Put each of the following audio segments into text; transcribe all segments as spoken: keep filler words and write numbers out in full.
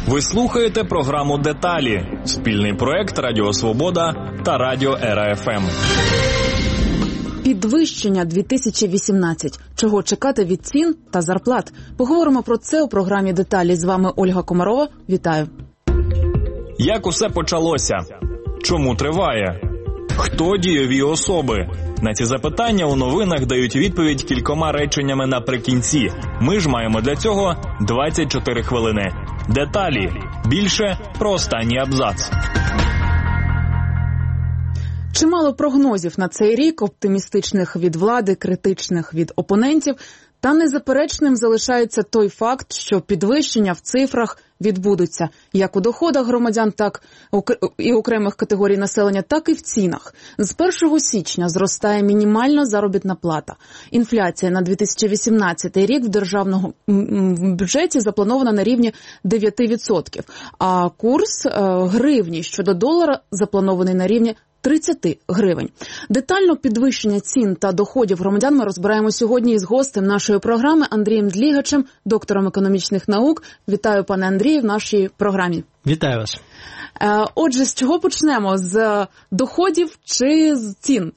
Ви слухаєте програму «Деталі» – спільний проект Радіо Свобода та Радіо Ера Еф Ем. Підвищення дві тисячі вісімнадцять. Чого чекати від цін та зарплат? Поговоримо про це у програмі «Деталі». З вами Ольга Комарова. Вітаю. Як усе почалося? Чому триває? Хто дієві особи? На ці запитання у новинах дають відповідь кількома реченнями наприкінці. Ми ж маємо для цього двадцять чотири хвилини. Деталі. Більше про останній абзац. Чимало прогнозів на цей рік, оптимістичних від влади, критичних від опонентів. Та незаперечним залишається той факт, що підвищення в цифрах відбудуться як у доходах громадян, так і окремих категорій населення, так і в цінах. З першого січня зростає мінімальна заробітна плата. Інфляція на дві тисячі вісімнадцятий рік в державному бюджеті запланована на рівні дев'ять відсотків, а курс гривні щодо долара запланований на рівні тридцять гривень. Детально підвищення цін та доходів громадян ми розбираємо сьогодні із гостем нашої програми Андрієм Длігачем, доктором економічних наук. Вітаю, пане Андрію, в нашій програмі. Вітаю вас. Отже, з чого почнемо? З доходів чи з цін?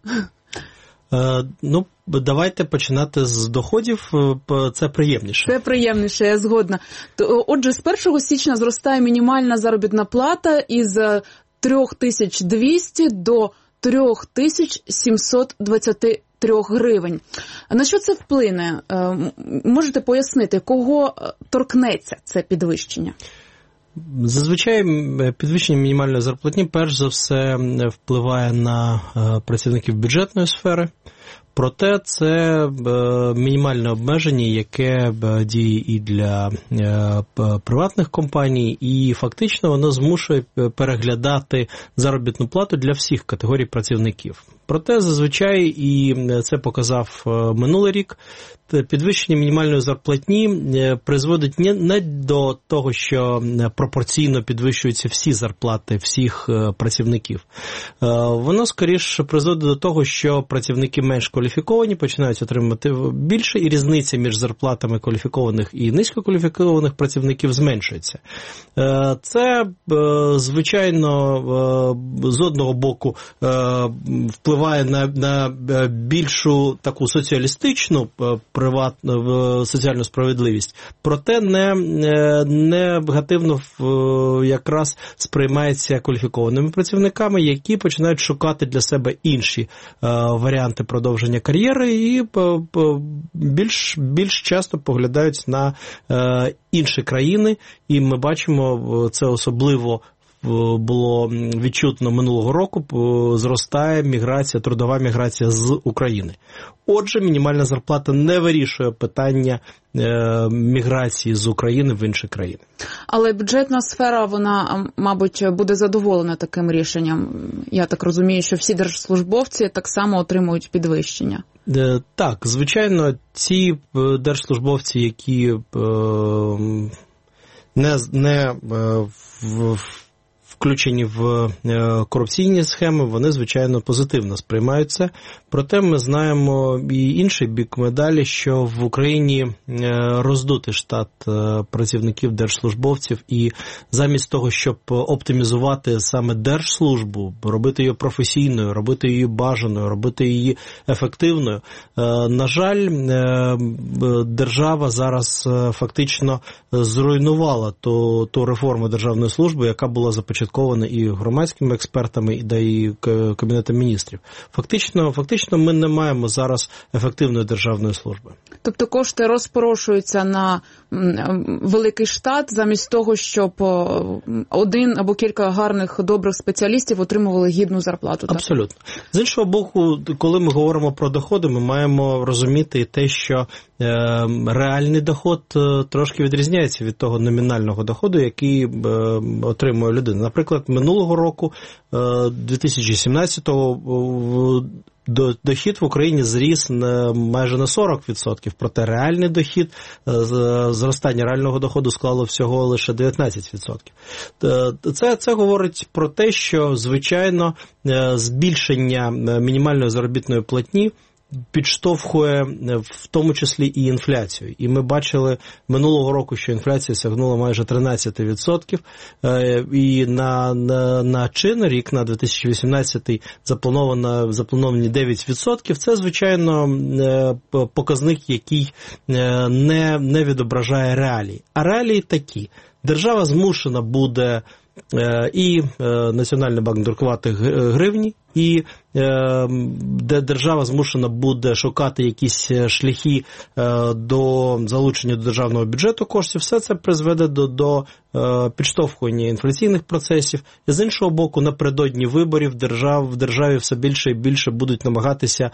Е, ну, давайте починати з доходів, це приємніше. Це приємніше, я згодна. Отже, з першого січня зростає мінімальна заробітна плата із три тисячі двісті до три тисячі сімсот двадцять три гривень. На що це вплине? Можете пояснити, кого торкнеться це підвищення? Зазвичай підвищення мінімальної зарплатні перш за все впливає на працівників бюджетної сфери. Проте це мінімальне обмеження, яке діє і для приватних компаній, і фактично воно змушує переглядати заробітну плату для всіх категорій працівників. Проте зазвичай, і це показав минулий рік, підвищення мінімальної зарплатні призводить не до того, що пропорційно підвищуються всі зарплати всіх працівників. Воно скоріше призводить до того, що працівники менш кваліфіковані починають отримувати більше, і різниця між зарплатами кваліфікованих і низькокваліфікованих працівників зменшується. Це, звичайно, з одного боку впливає на, на більшу таку соціалістичну приватну соціальну справедливість, проте не, не негативно якраз сприймається кваліфікованими працівниками, які починають шукати для себе інші варіанти продовження кар'єри і більш, більш часто поглядають на інші країни, і ми бачимо це особливо було відчутно минулого року, зростає міграція, трудова міграція з України. Отже, мінімальна зарплата не вирішує питання міграції з України в інші країни. Але бюджетна сфера, вона, мабуть, буде задоволена таким рішенням. Я так розумію, що всі держслужбовці так само отримують підвищення. Так, звичайно, ці держслужбовці, які не, не в включені в корупційні схеми, вони, звичайно, позитивно сприймаються. Проте ми знаємо і інший бік медалі, що в Україні роздутий штат працівників держслужбовців, і замість того, щоб оптимізувати саме держслужбу, робити її професійною, робити її бажаною, робити її ефективною, на жаль, держава зараз фактично зруйнувала ту, ту реформу державної служби, яка була започаткована і громадськими експертами, і да і Кабінетом міністрів. Фактично, фактично ми не маємо зараз ефективної державної служби. Тобто кошти розпорошуються на великий штат, замість того, щоб один або кілька гарних, добрих спеціалістів отримували гідну зарплату. Так? Абсолютно. З іншого боку, коли ми говоримо про доходи, ми маємо розуміти і те, що е, реальний доход трошки відрізняється від того номінального доходу, який е, отримує людина. Наприклад, минулого року, е, дві тисячі сімнадцятого, дохід в Україні зріс майже на сорок відсотків, проте реальний дохід, зростання реального доходу склало всього лише дев'ятнадцять відсотків. Це, це говорить про те, що, звичайно, збільшення мінімальної заробітної платні підштовхує в тому числі і інфляцію. І ми бачили минулого року, що інфляція сягнула майже тринадцять відсотків, і на, на, на чинний рік, на дві тисячі вісімнадцятий, заплановано, заплановані дев'ять відсотків. Це, звичайно, показник, який не, не відображає реалії. А реалії такі. Держава змушена буде і Національний банк друкувати гривні, і де держава змушена буде шукати якісь шляхи до залучення до державного бюджету коштів, все це призведе до, до підштовхування інфляційних процесів. І з іншого боку, напередодні виборів держав, в державі все більше і більше будуть намагатися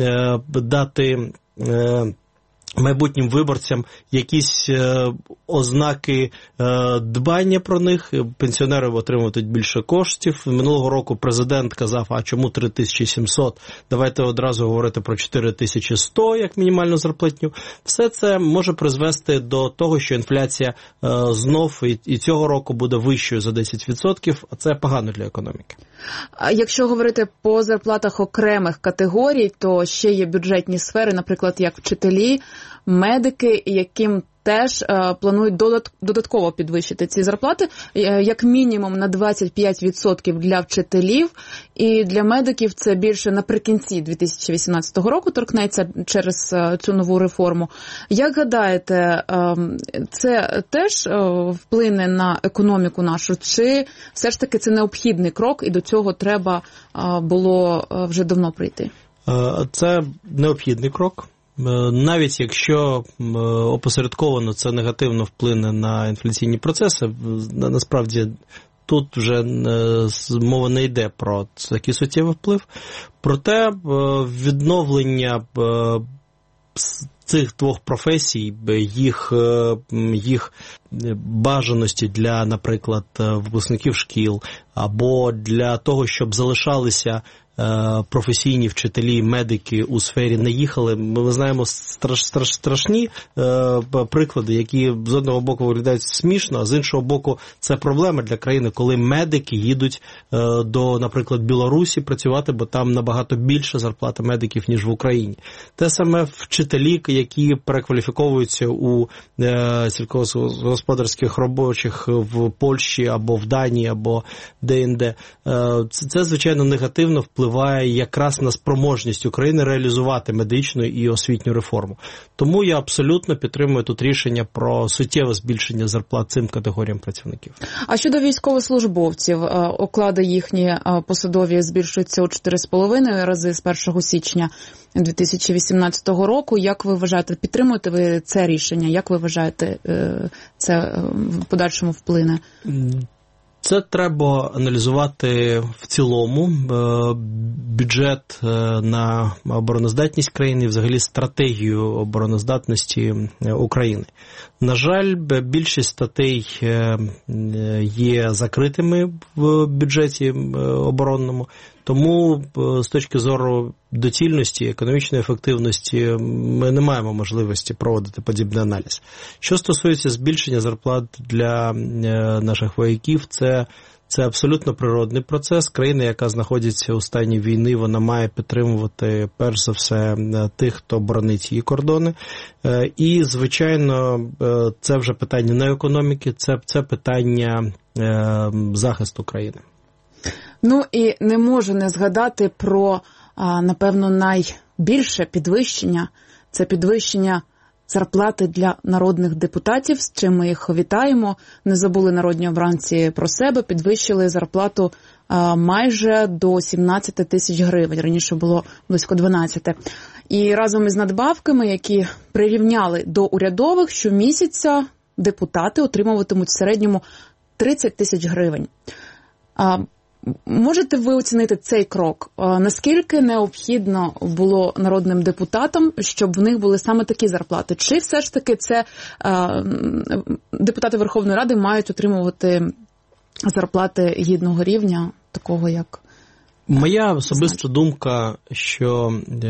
дати майбутнім виборцям якісь е, ознаки е, дбання про них, пенсіонери отримують більше коштів. Минулого року президент казав, а чому три тисячі сімсот, давайте одразу говорити про чотири тисячі сто як мінімальну зарплатню. Все це може призвести до того, що інфляція е, знов і, і цього року буде вищою за десять відсотків, а це погано для економіки. А якщо говорити по зарплатах окремих категорій, то ще є бюджетні сфери, наприклад, як вчителі, медики, яким теж е, планують додат, додатково підвищити ці зарплати, е, як мінімум на двадцять п'ять відсотків для вчителів, і для медиків це більше наприкінці дві тисячі вісімнадцятого року торкнеться через е, цю нову реформу. Як гадаєте, е, це теж е, вплине на економіку нашу, чи все ж таки це необхідний крок і до цього треба е, було е, вже давно прийти? Це необхідний крок. Навіть якщо опосередковано це негативно вплине на інфляційні процеси, насправді тут вже мова не йде про такий суттєвий вплив. Проте відновлення цих двох професій, їх, їх бажаності для, наприклад, випускників шкіл, або для того, щоб залишалися професійні вчителі, медики у сфері не їхали. Ми знаємо страш, страш, страшні е, приклади, які з одного боку виглядають смішно, а з іншого боку це проблема для країни, коли медики їдуть е, до, наприклад, Білорусі працювати, бо там набагато більша зарплата медиків, ніж в Україні. Те саме вчителі, які перекваліфіковуються у е, сільськогосподарських робочих в Польщі або в Данії, або де-інде. Е, це, це, звичайно, негативно впливає впливає якраз на спроможність України реалізувати медичну і освітню реформу. Тому я абсолютно підтримую тут рішення про суттєве збільшення зарплат цим категоріям працівників. А щодо військовослужбовців, оклади їхні посадові збільшуються у чотири з половиною рази з першого січня дві тисячі вісімнадцятого року. Як ви вважаєте, підтримуєте ви це рішення? Як ви вважаєте, це в подальшому вплине? Це треба аналізувати в цілому. Бюджет на обороноздатність країни і взагалі стратегію обороноздатності України. На жаль, більшість статей є закритими в бюджеті оборонному, тому з точки зору доцільності, економічної ефективності ми не маємо можливості проводити подібний аналіз. Що стосується збільшення зарплат для наших вояків, це Це абсолютно природний процес. Країна, яка знаходиться у стані війни, вона має підтримувати, перш за все, тих, хто боронить її кордони. І, звичайно, це вже питання не економіки, це, це питання захисту країни. Ну і не можу не згадати про, напевно, найбільше підвищення. Це підвищення зарплати для народних депутатів, з чим ми їх вітаємо. Не забули народні обранці про себе, підвищили зарплату а, майже до сімнадцять тисяч гривень. Раніше було близько дванадцять. І разом із надбавками, які прирівняли до урядових, щомісяця депутати отримуватимуть в середньому тридцять тисяч гривень. А, Можете ви оцінити цей крок? Наскільки необхідно було народним депутатам, щоб в них були саме такі зарплати? Чи все ж таки це депутати Верховної Ради мають отримувати зарплати гідного рівня, такого як... Моя особиста думка, що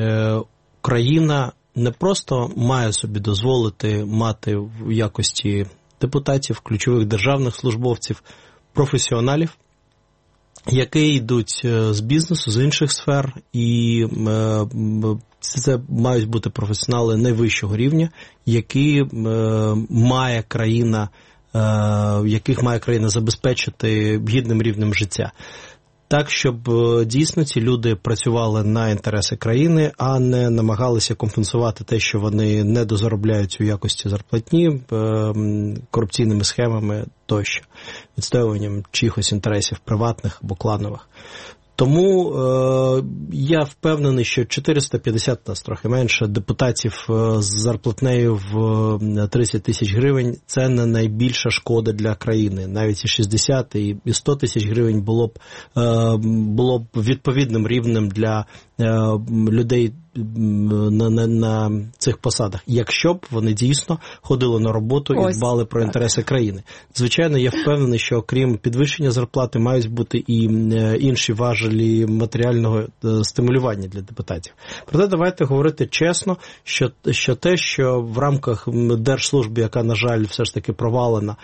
країна не просто має собі дозволити мати в якості депутатів, ключових державних службовців, професіоналів, які йдуть з бізнесу, з інших сфер, і це мають бути професіонали найвищого рівня, які має країна, яких має країна забезпечити гідним рівнем життя. Так, щоб дійсно ці люди працювали на інтереси країни, а не намагалися компенсувати те, що вони недозаробляють у якості зарплатні, корупційними схемами тощо, відстоюванням чихось інтересів приватних або кланових. Тому е, я впевнений, що чотириста п'ятдесят, нас трохи менше, депутатів з зарплатнею в тридцять тисяч гривень – це не найбільша шкода для країни. Навіть і шістдесят, і сто тисяч гривень було б, е, було б відповідним рівнем для е, людей на, на, на цих посадах, якщо б вони дійсно ходили на роботу і Ось, дбали про інтереси так. країни. Звичайно, я впевнений, що окрім підвищення зарплати мають бути і інші важелі матеріального стимулювання для депутатів. Проте давайте говорити чесно, що, що те, що в рамках держслужби, яка, на жаль, все ж таки провалена,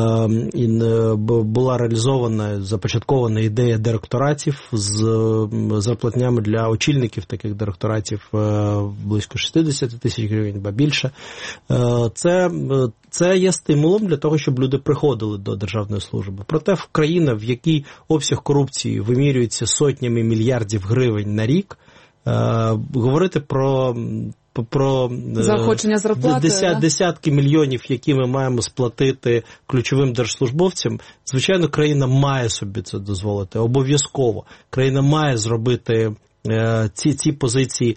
була реалізована, започаткована ідея директоратів з зарплатнями для очільників таких директоратів близько шістдесят тисяч гривень, ба більше. Це, це є стимулом для того, щоб люди приходили до державної служби. Проте в країна, в якій обсяг корупції вимірюється сотнями мільярдів гривень на рік, говорити про про заохочення зарплати, десят, да? десятки мільйонів, які ми маємо сплатити ключовим держслужбовцям, звичайно, країна має собі це дозволити, обов'язково. Країна має зробити ці, ці позиції,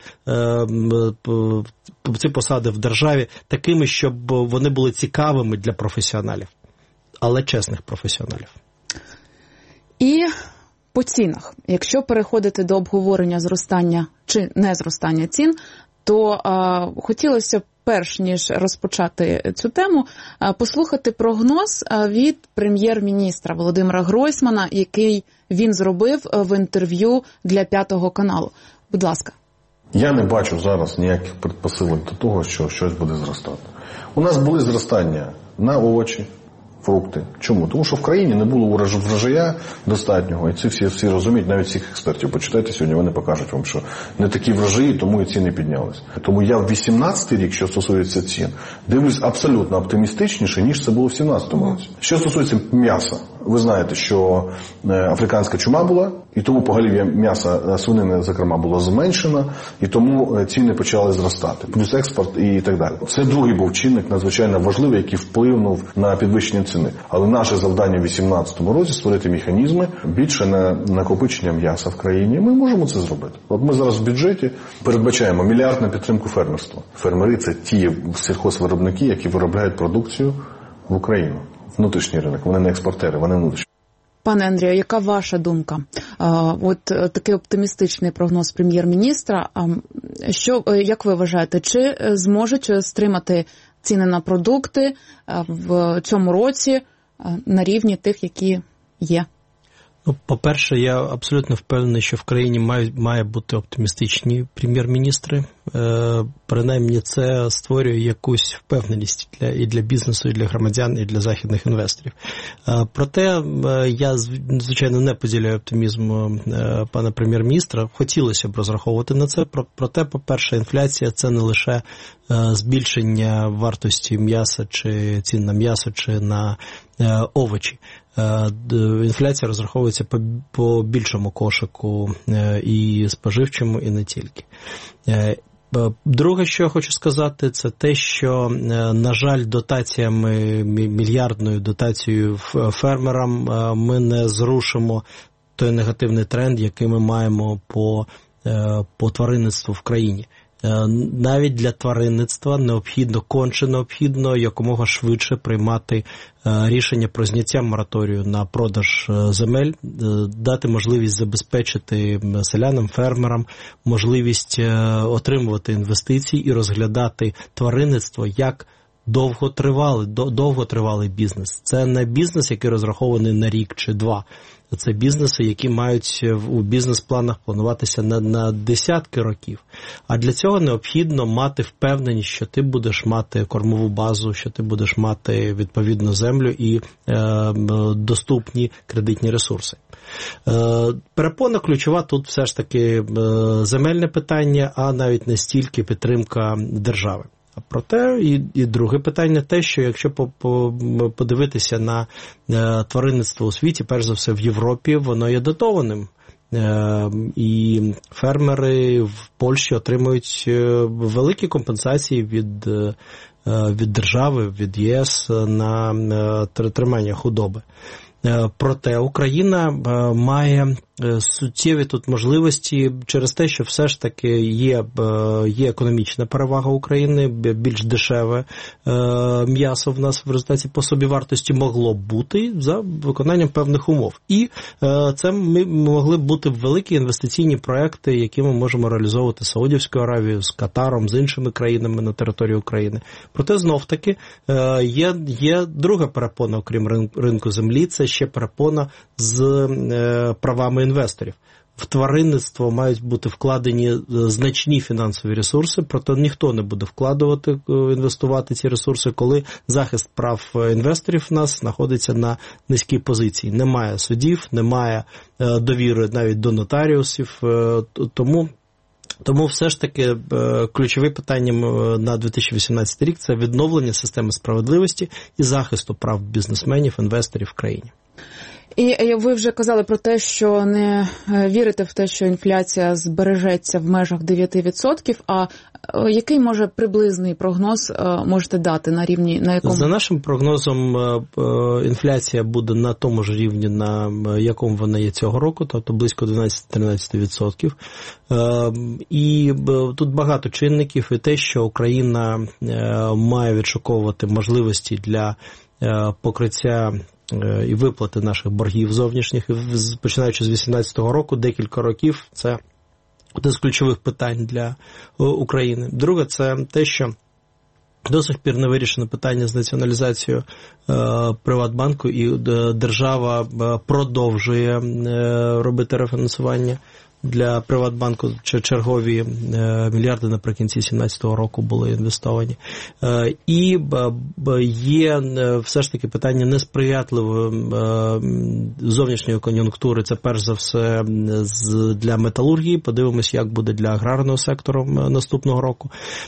ці посади в державі такими, щоб вони були цікавими для професіоналів, але чесних професіоналів. І по цінах. Якщо переходити до обговорення зростання чи не зростання цін, то а, хотілося б, перш ніж розпочати цю тему, а, послухати прогноз а, від прем'єр-міністра Володимира Гройсмана, який він зробив в інтерв'ю для П'ятого каналу. Будь ласка. Я не бачу зараз ніяких предпосилок до того, що щось буде зростати. У нас були зростання на овочі, фрукти. Чому? Тому що в країні не було врожая достатнього. І це всі, всі розуміють, навіть всіх експертів. Почитайте сьогодні, вони покажуть вам, що не такі врожаї, тому і ціни піднялись. Тому я в вісімнадцятий рік, що стосується цін, дивлюсь абсолютно оптимістичніше, ніж це було в сімнадцятому році. Що стосується м'яса, ви знаєте, що африканська чума була, і тому поголів'я м'яса свинини, зокрема, було зменшено, і тому ціни почали зростати. Плюс експорт і так далі. Це другий був чинник надзвичайно важливий, який вплинув на підвищення ціни. Але наше завдання в вісімнадцятому році створити механізми більше на накопичення м'яса в країні. Ми можемо це зробити. От ми зараз в бюджеті передбачаємо мільярд на підтримку фермерства. Фермери – це ті сільхозвиробники, які виробляють продукцію в Україну. Внутрішній ринок. Вони не експортери, вони внутрішні. Пане Андрію, яка ваша думка? От такий оптимістичний прогноз прем'єр-міністра. Що, як ви вважаєте, чи зможуть стримати ціни на продукти в цьому році на рівні тих, які є? Ну, по-перше, я абсолютно впевнений, що в країні має, має бути оптимістичні прем'єр-міністри. Е, принаймні, це створює якусь впевненість для, і для бізнесу, і для громадян, і для західних інвесторів. Е, проте, е, я, звичайно, не поділяю оптимізму е, пана прем'єр-міністра. Хотілося б розраховувати на це. Проте, по-перше, інфляція – це не лише е, збільшення вартості м'яса, чи цін на м'ясо, чи на е, овочі. Інфляція розраховується по, по більшому кошику і споживчому, і не тільки. Друге, що я хочу сказати, це те, що, на жаль, дотаціями, мільярдною дотацією фермерам ми не зрушимо той негативний тренд, який ми маємо по, по тваринництву в країні. Навіть для тваринництва необхідно, конче необхідно якомога швидше приймати рішення про зняття мораторію на продаж земель, дати можливість забезпечити селянам, фермерам можливість отримувати інвестиції і розглядати тваринництво як довготривалий, довготривалий бізнес. Це не бізнес, який розрахований на рік чи два. це бізнеси, які мають у бізнес-планах плануватися на, на десятки років. А для цього необхідно мати впевненість, що ти будеш мати кормову базу, що ти будеш мати відповідну землю і е, доступні кредитні ресурси. Е, перепона ключова тут все ж таки е, земельне питання, а навіть не стільки підтримка держави. Проте і, і друге питання те, що якщо по, по, подивитися на е, тваринництво у світі, перш за все в Європі, воно є дотованим. Е, і фермери в Польщі отримують великі компенсації від, е, від держави, від ЄС на е, тримання худоби. Проте Україна має суттєві тут можливості через те, що все ж таки є, є економічна перевага України, більш дешеве м'ясо в нас в результаті по собівартості могло б бути за виконанням певних умов. І це ми могли б бути великі інвестиційні проекти, які ми можемо реалізовувати з Саудівською Аравією, з Катаром, з іншими країнами на території України. Проте знов-таки є, є друга перепона, окрім ринку землі, це ще перепона з правами інвесторів. В тваринництво мають бути вкладені значні фінансові ресурси, проте ніхто не буде вкладувати, інвестувати ці ресурси, коли захист прав інвесторів в нас знаходиться на низькій позиції. Немає судів, немає довіри навіть до нотаріусів, тому Тому все ж таки ключовим питанням на дві тисячі вісімнадцятий рік – це відновлення системи справедливості і захисту прав бізнесменів, інвесторів в країні. І ви вже казали про те, що не вірите в те, що інфляція збережеться в межах дев'ять відсотків, а який, може, приблизний прогноз можете дати на рівні, на якому? За нашим прогнозом, інфляція буде на тому ж рівні, на якому вона є цього року, тобто близько дванадцять-тринадцять відсотків. І тут багато чинників, і те, що Україна має відшуковувати можливості для покриття і виплати наших боргів зовнішніх, починаючи з вісімнадцятого року, декілька років, це одне з ключових питань для України. Друге, це те, що до сих пір не вирішено питання з націоналізацією е, Приватбанку, і держава продовжує е, робити рефінансування для Приватбанку. Чергові мільярди наприкінці дві тисячі сімнадцятого року були інвестовані. І є все ж таки питання несприятливої зовнішньої кон'юнктури. Це перш за все для металургії. Подивимось, як буде для аграрного сектору наступного року.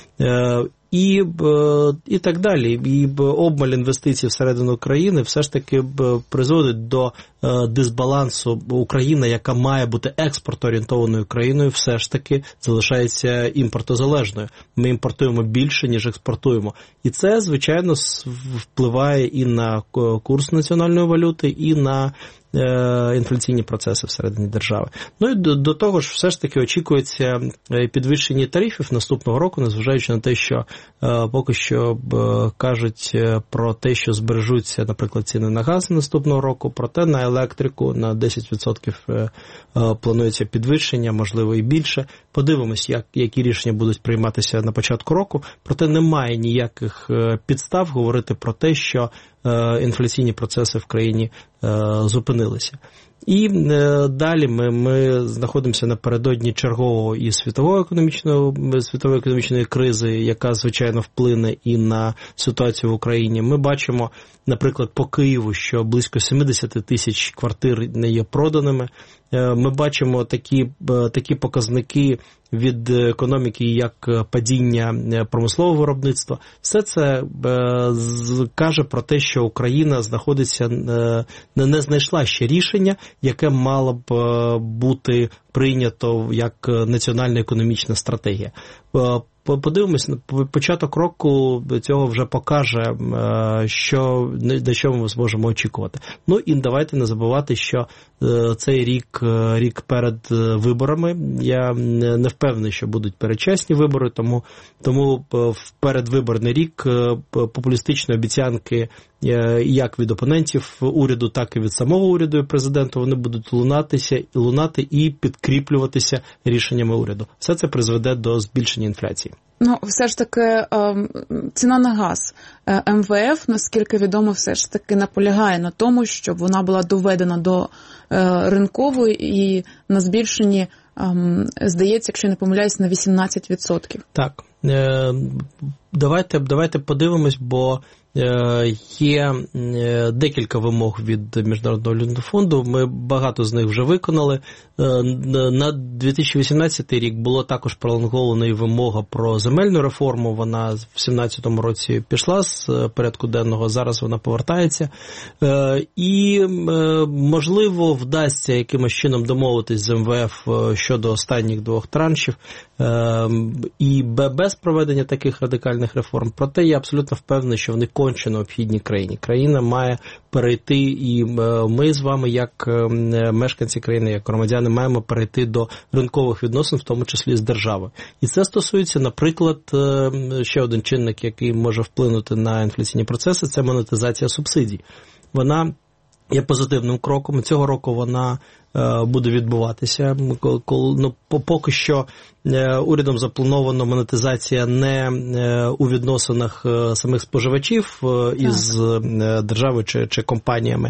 І, і так далі. І обмаль інвестицій всередину країни все ж таки призводить до дисбалансу. Україна, яка має бути експортоорієнтованою країною, все ж таки залишається імпортозалежною. Ми імпортуємо більше, ніж експортуємо. І це, звичайно, впливає і на курс національної валюти, і на інфляційні процеси всередині держави. Ну і до, до того ж, все ж таки очікується підвищення тарифів наступного року, незважаючи на те, що е, поки що е, кажуть про те, що збережуться, наприклад, ціни на газ наступного року, проте на електрику на десять відсотків е, е, планується підвищення, можливо і більше. Подивимось, як, які рішення будуть прийматися на початку року, проте немає ніяких підстав говорити про те, що інфляційні процеси в країні зупинилися. І далі ми, ми знаходимося напередодні чергового і світової економічної, світової економічної кризи, яка, звичайно, вплине і на ситуацію в Україні. Ми бачимо, наприклад, по Києву, що близько сімдесят тисяч квартир не є проданими. Ми бачимо такі, такі показники від економіки, як падіння промислового виробництва. Все це каже про те, що Україна знаходиться, не знайшла ще рішення, яке мало б бути прийнято як національна економічна стратегія. Подивимось, початок року цього вже покаже, що, до чого ми зможемо очікувати. Ну і давайте не забувати, що цей рік, рік перед виборами. Я не впевнений, що будуть передчасні вибори, тому, тому в передвиборний рік популістичні обіцянки як від опонентів уряду, так і від самого уряду і президента, вони будуть лунатися, лунати і підкріплюватися рішеннями уряду. Все це призведе до збільшення інфляції. Ну, все ж таки, ціна на газ. Ем Ве Еф, наскільки відомо, все ж таки наполягає на тому, щоб вона була доведена до ринкової і на збільшенні, здається, якщо я не помиляюсь, на вісімнадцять відсотків. Так. Давайте, давайте подивимось, бо є декілька вимог від Міжнародного валютного фонду, ми багато з них вже виконали. На дві тисячі вісімнадцятий рік було також пролонгована і вимога про земельну реформу, вона в сімнадцятому році пішла з порядку денного, зараз вона повертається. І, можливо, вдасться якимось чином домовитись з Ем Ве Еф щодо останніх двох траншів і без проведення таких радикальних реформ. Проте я абсолютно впевнений, що вони конче необхідні країні. Країна має перейти, і ми з вами, як мешканці країни, як громадяни, маємо перейти до ринкових відносин, в тому числі з державою. І це стосується, наприклад, ще один чинник, який може вплинути на інфляційні процеси, це монетизація субсидій. Вона є позитивним кроком, цього року вона буде відбуватися. Ну, поки що урядом заплановано монетизація не у відносинах самих споживачів із державою чи, чи компаніями,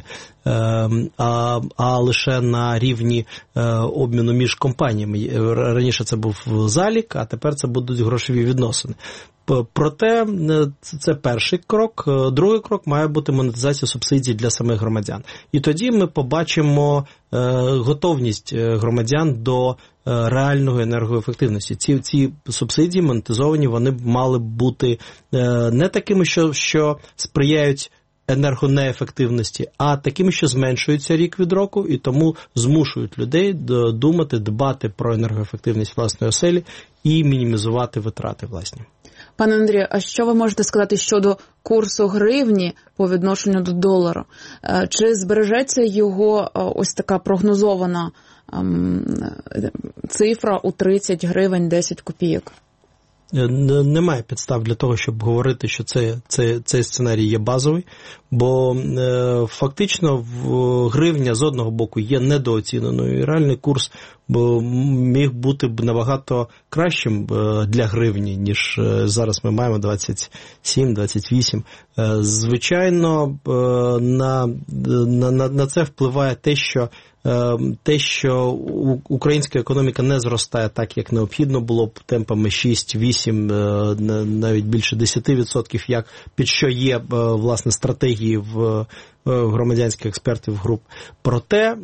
а, а лише на рівні обміну між компаніями. Раніше це був залік, а тепер це будуть грошові відносини. Проте це перший крок. Другий крок має бути монетизація субсидій для самих громадян. І тоді ми побачимо готовність громадян до реальної енергоефективності. Ці, ці субсидії монетизовані, вони б мали бути не такими, що, що сприяють енергонеефективності, а такими, що зменшуються рік від року і тому змушують людей думати, дбати про енергоефективність власної оселі і мінімізувати витрати власні. Пане Андрію, а що ви можете сказати щодо курсу гривні по відношенню до долару? Чи збережеться його ось така прогнозована цифра у тридцять гривень десять копійок? Немає підстав для того, щоб говорити, що це, це, цей сценарій є базовий, бо е, фактично в, гривня з одного боку є недооціненою, і реальний курс бо, міг бути б набагато кращим е, для гривні, ніж е, зараз ми маємо двадцять сім - двадцять вісім. Е, звичайно, е, на, на, на, на це впливає те, що те, що українська економіка не зростає так, як необхідно було б, темпами шість-вісім, навіть більше десять відсотків, як під що є, власне, стратегії в громадянських експертів груп. Проте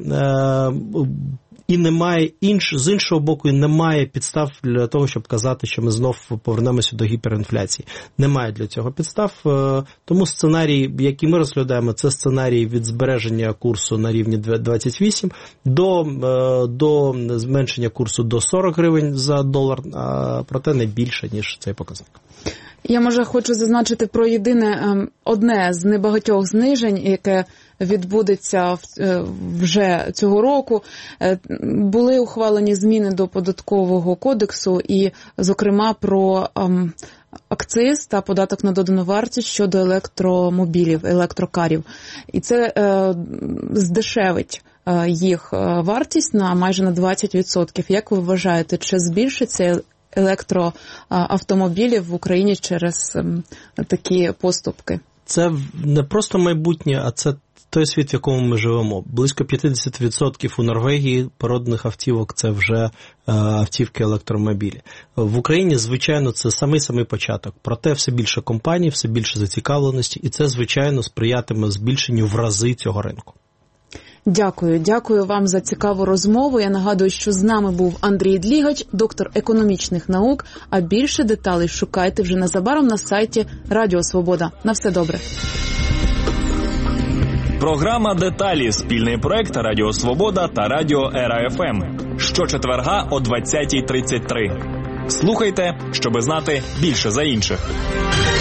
і немає, інш, з іншого боку, і немає підстав для того, щоб казати, що ми знов повернемося до гіперінфляції. Немає для цього підстав, тому сценарій, який ми розглядаємо, це сценарій від збереження курсу на рівні двадцять вісім до, до зменшення курсу до сорок гривень за долар, а проте не більше, ніж цей показник. Я, може, хочу зазначити про єдине, одне з небагатьох знижень, яке відбудеться вже цього року. Були ухвалені зміни до податкового кодексу і, зокрема, про акциз та податок на додану вартість щодо електромобілів, електрокарів. І це здешевить їх вартість на майже на двадцять відсотків. Як ви вважаєте, чи збільшиться електроавтомобілів в Україні через такі поступки? Це не просто майбутнє, а це той світ, в якому ми живемо. Близько п'ятдесят відсотків у Норвегії породних автівок – це вже автівки електромобілі. В Україні, звичайно, це самий-самий початок. Проте все більше компаній, все більше зацікавленості, і це, звичайно, сприятиме збільшенню в рази цього ринку. Дякую. Дякую вам за цікаву розмову. Я нагадую, що з нами був Андрій Длігач, доктор економічних наук. А більше деталей шукайте вже незабаром на сайті Радіо Свобода. На все добре. Програма «Деталі» – спільний проект Радіо Свобода та Радіо Ера Еф Ем. Щочетверга о двадцятій тридцять три. Слухайте, щоби знати більше за інших.